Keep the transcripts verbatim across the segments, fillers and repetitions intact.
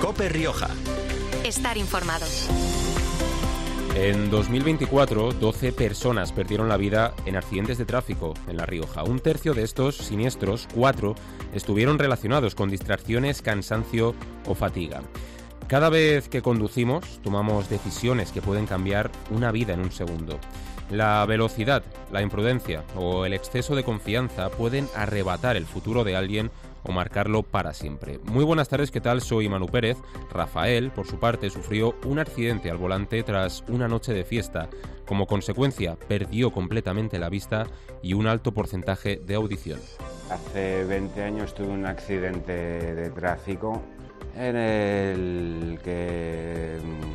COPE Rioja. Estar informado. En dos mil veinticuatro, doce personas perdieron la vida en accidentes de tráfico en La Rioja. Un tercio de estos siniestros, cuatro, estuvieron relacionados con distracciones, cansancio o fatiga. Cada vez que conducimos, tomamos decisiones que pueden cambiar una vida en un segundo. La velocidad, la imprudencia o el exceso de confianza pueden arrebatar el futuro de alguien o marcarlo para siempre. Muy buenas tardes, ¿qué tal? Soy Manu Pérez. Rafael, por su parte, sufrió un accidente al volante tras una noche de fiesta. Como consecuencia, perdió completamente la vista y un alto porcentaje de audición. Hace veinte años tuve un accidente de tráfico en el que...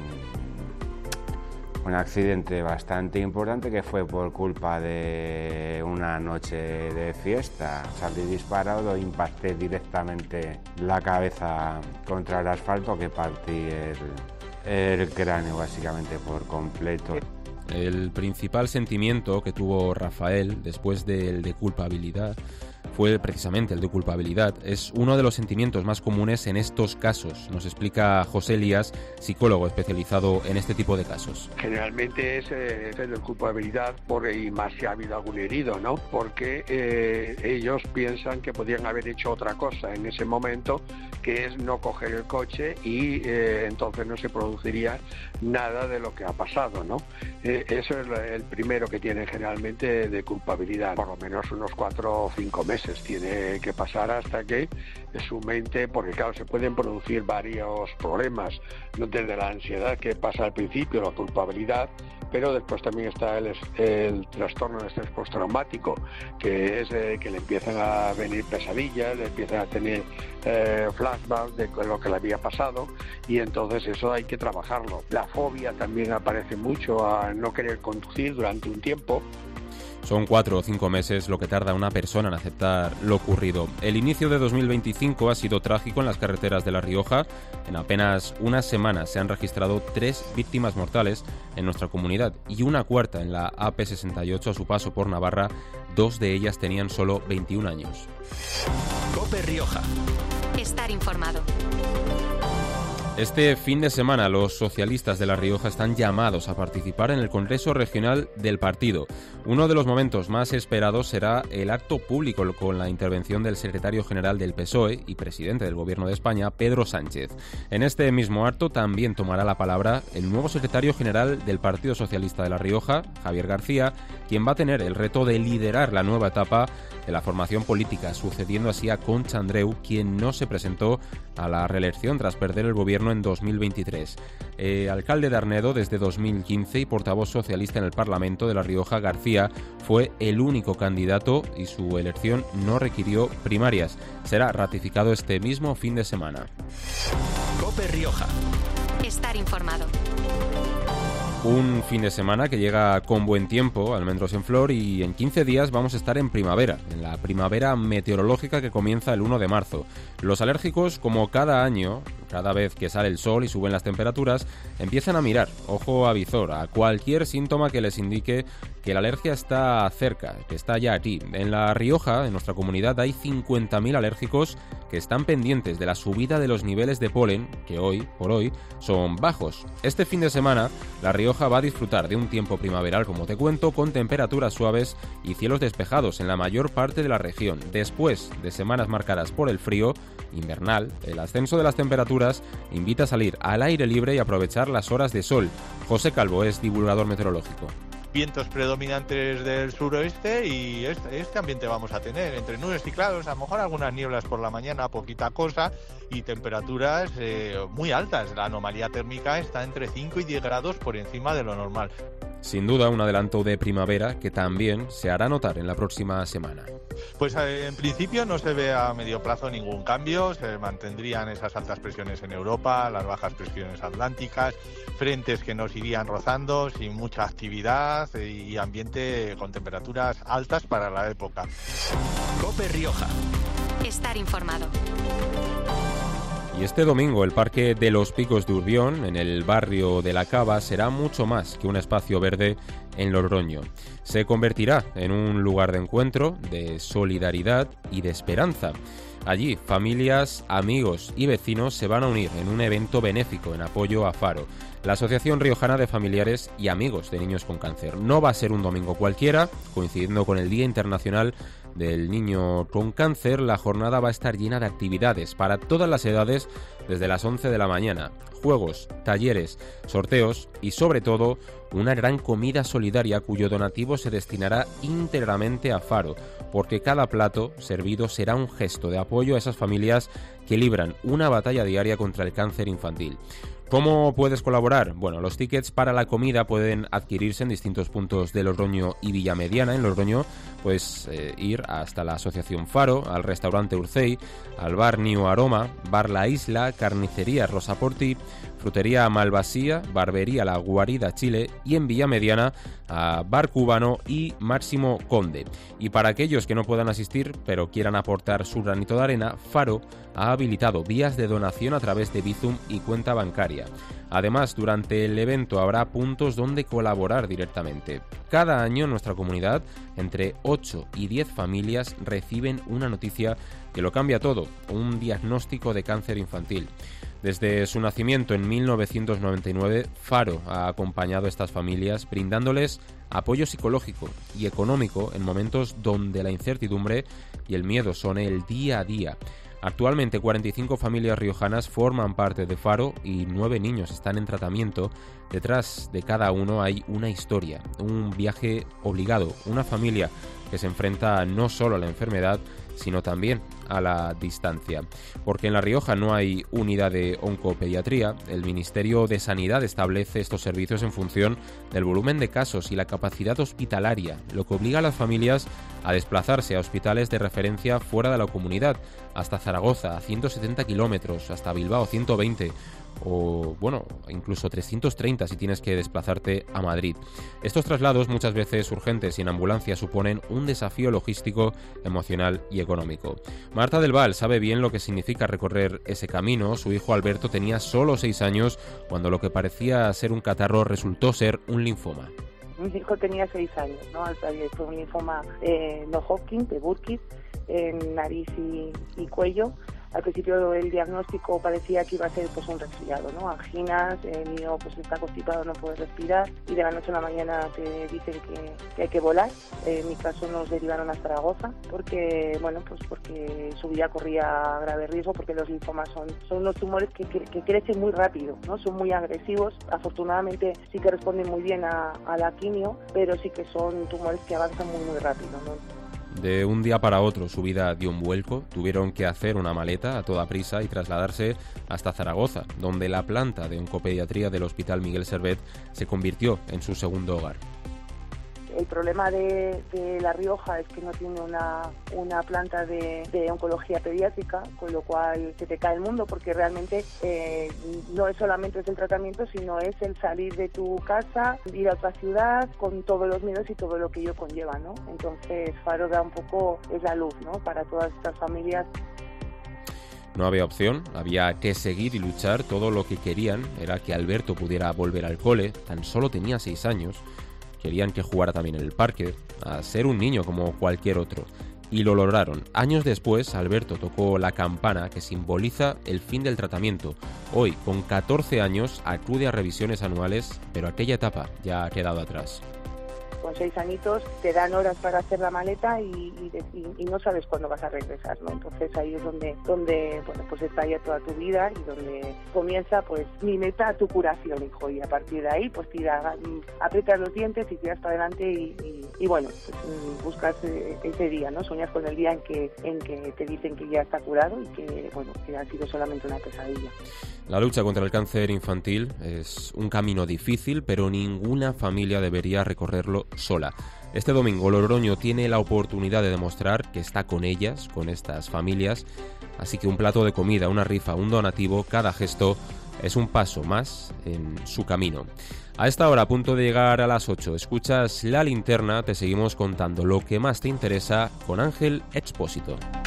un accidente bastante importante que fue por culpa de una noche de fiesta. Salí disparado, impacté directamente la cabeza contra el asfalto, que partí el, el cráneo básicamente por completo. El principal sentimiento que tuvo Rafael después del de culpabilidad fue precisamente el de culpabilidad. Es uno de los sentimientos más comunes en estos casos, nos explica José Elías, psicólogo especializado en este tipo de casos. Generalmente es, eh, es el de culpabilidad, por, y más si ha habido algún herido, ¿no? Porque eh, ellos piensan que podían haber hecho otra cosa en ese momento, que es no coger el coche y eh, entonces no se produciría nada de lo que ha pasado, ¿no? Eh, eso es el primero que tienen generalmente de culpabilidad, por lo menos unos cuatro o cinco meses tiene que pasar hasta que su mente, porque claro, se pueden producir varios problemas, ¿no? Desde la ansiedad que pasa al principio, la culpabilidad, pero después también está el, el trastorno de estrés postraumático, que es eh, que le empiezan a venir pesadillas, le empiezan a tener eh, flashbacks de lo que le había pasado, y entonces eso hay que trabajarlo. La fobia también aparece mucho, a no querer conducir durante un tiempo. Son cuatro o cinco meses lo que tarda una persona en aceptar lo ocurrido. El inicio de dos mil veinticinco ha sido trágico en las carreteras de La Rioja. En apenas unas semanas se han registrado tres víctimas mortales en nuestra comunidad y una cuarta en la A P sesenta y ocho a su paso por Navarra. Dos de ellas tenían solo veintiún años. COPE Rioja. Estar informado. Este fin de semana los socialistas de La Rioja están llamados a participar en el Congreso Regional del partido. Uno de los momentos más esperados será el acto público con la intervención del secretario general del P S O E y presidente del Gobierno de España, Pedro Sánchez. En este mismo acto también tomará la palabra el nuevo secretario general del Partido Socialista de La Rioja, Javier García, quien va a tener el reto de liderar la nueva etapa de la formación política, sucediendo así a Concha Andreu, quien no se presentó a la reelección tras perder el gobierno en dos mil veintitrés. Eh, alcalde de Arnedo desde dos mil quince y portavoz socialista en el Parlamento de La Rioja, García fue el único candidato y su elección no requirió primarias. Será ratificado este mismo fin de semana. COPE Rioja. Estar informado. Un fin de semana que llega con buen tiempo, almendros en flor, y en quince días vamos a estar en primavera, en la primavera meteorológica que comienza el uno de marzo. Los alérgicos, como cada año, cada vez que sale el sol y suben las temperaturas, empiezan a mirar, ojo a visor, a cualquier síntoma que les indique que la alergia está cerca, que está ya aquí. En La Rioja, en nuestra comunidad, hay cincuenta mil alérgicos que están pendientes de la subida de los niveles de polen, que hoy, por hoy, son bajos. Este fin de semana, La Rioja va a disfrutar de un tiempo primaveral, como te cuento, con temperaturas suaves y cielos despejados en la mayor parte de la región. Después de semanas marcadas por el frío invernal, el ascenso de las temperaturas invita a salir al aire libre y aprovechar las horas de sol. José Calvo es divulgador meteorológico. Vientos predominantes del suroeste y este, este ambiente vamos a tener, entre nubes y claros, a lo mejor algunas nieblas por la mañana, poquita cosa, y temperaturas eh, muy altas. La anomalía térmica está entre cinco y diez grados por encima de lo normal. Sin duda un adelanto de primavera que también se hará notar en la próxima semana. Pues eh, en principio no se ve a medio plazo ningún cambio, se mantendrían esas altas presiones en Europa, las bajas presiones atlánticas, frentes que nos irían rozando sin mucha actividad y ambiente con temperaturas altas para la época. COPE Rioja. Estar informado. Y este domingo el Parque de los Picos de Urbión, en el barrio de La Cava, será mucho más que un espacio verde en Logroño. Se convertirá en un lugar de encuentro, de solidaridad y de esperanza. Allí, familias, amigos y vecinos se van a unir en un evento benéfico en apoyo a Faro, la Asociación Riojana de Familiares y Amigos de Niños con Cáncer. No va a ser un domingo cualquiera, coincidiendo con el Día Internacional del Niño con Cáncer. La jornada va a estar llena de actividades para todas las edades desde las once de la mañana. Juegos, talleres, sorteos y sobre todo una gran comida solidaria cuyo donativo se destinará íntegramente a Faro, porque cada plato servido será un gesto de apoyo a esas familias que libran una batalla diaria contra el cáncer infantil. ¿Cómo puedes colaborar? Bueno, los tickets para la comida pueden adquirirse en distintos puntos de Logroño y Villamediana. En Logroño puedes eh, ir hasta la Asociación Faro, al restaurante Urcey, al bar New Aroma, bar La Isla, carnicería Rosaporti, frutería Malvasía, barbería La Guarida Chile y en Villamediana a bar Cubano y Máximo Conde. Y para aquellos que no puedan asistir pero quieran aportar su granito de arena, Faro ha habilitado vías de donación a través de Bizum y cuenta bancaria. Además, durante el evento habrá puntos donde colaborar directamente. Cada año en nuestra comunidad, entre ocho y diez familias reciben una noticia que lo cambia todo, un diagnóstico de cáncer infantil. Desde su nacimiento en mil novecientos noventa y nueve, Faro ha acompañado a estas familias brindándoles apoyo psicológico y económico en momentos donde la incertidumbre y el miedo son el día a día. Actualmente cuarenta y cinco familias riojanas forman parte de Faro y nueve niños están en tratamiento. Detrás de cada uno hay una historia, un viaje obligado, una familia que se enfrenta no solo a la enfermedad, sino también a la distancia. Porque en La Rioja no hay unidad de oncopediatría, el Ministerio de Sanidad establece estos servicios en función del volumen de casos y la capacidad hospitalaria, lo que obliga a las familias a desplazarse a hospitales de referencia fuera de la comunidad, hasta Zaragoza, a ciento setenta kilómetros, hasta Bilbao, ciento veinte, o bueno, incluso trescientos treinta si tienes que desplazarte a Madrid. Estos traslados, muchas veces urgentes y en ambulancia, suponen un desafío logístico, emocional y económico. Marta del Val sabe bien lo que significa recorrer ese camino. Su hijo Alberto tenía solo seis años cuando lo que parecía ser un catarro resultó ser un linfoma. Mi hijo tenía seis años, ¿no? Fue un linfoma eh, no Hodgkin, de Burkitt, en nariz y, y cuello. Al principio el diagnóstico parecía que iba a ser pues un resfriado, ¿no? Anginas, el niño pues está constipado, no puede respirar y de la noche a la mañana te dicen que, que hay que volar. En mi caso nos derivaron a Zaragoza porque, bueno, pues porque su vida corría grave riesgo, porque los linfomas son, son unos tumores que, que, que crecen muy rápido, ¿no? Son muy agresivos. Afortunadamente sí que responden muy bien a, a la quimio, pero sí que son tumores que avanzan muy muy rápido, ¿no? De un día para otro su vida dio un vuelco, tuvieron que hacer una maleta a toda prisa y trasladarse hasta Zaragoza, donde la planta de oncopediatría del Hospital Miguel Servet se convirtió en su segundo hogar. El problema de, de La Rioja es que no tiene una, una planta de, de oncología pediátrica, con lo cual se te cae el mundo, porque realmente eh, no es solamente es el tratamiento, sino es el salir de tu casa, ir a otra ciudad, con todos los miedos y todo lo que ello conlleva, ¿no? Entonces Faro da un poco, es la luz, ¿no?, para todas estas familias. No había opción, había que seguir y luchar. Todo lo que querían era que Alberto pudiera volver al cole, tan solo tenía seis años. Querían que jugara también en el parque, a ser un niño como cualquier otro. Y lo lograron. Años después, Alberto tocó la campana que simboliza el fin del tratamiento. Hoy, con catorce años, acude a revisiones anuales, pero aquella etapa ya ha quedado atrás. Con seis añitos te dan horas para hacer la maleta y, y, y no sabes cuándo vas a regresar, ¿no? Entonces ahí es donde, donde bueno, pues está ya toda tu vida y donde comienza pues mi meta, tu curación, hijo, y a partir de ahí pues tira, aprietas los dientes y tiras para adelante y, y, y bueno, pues, buscas ese día, ¿no? Sueñas con el día en que, en que te dicen que ya está curado y que, bueno, que ha sido solamente una pesadilla. La lucha contra el cáncer infantil es un camino difícil, pero ninguna familia debería recorrerlo sola. Este domingo Logroño tiene la oportunidad de demostrar que está con ellas, con estas familias, así que un plato de comida, una rifa, un donativo, cada gesto es un paso más en su camino. A esta hora, a punto de llegar a las ocho, escuchas La Linterna, te seguimos contando lo que más te interesa con Ángel Expósito.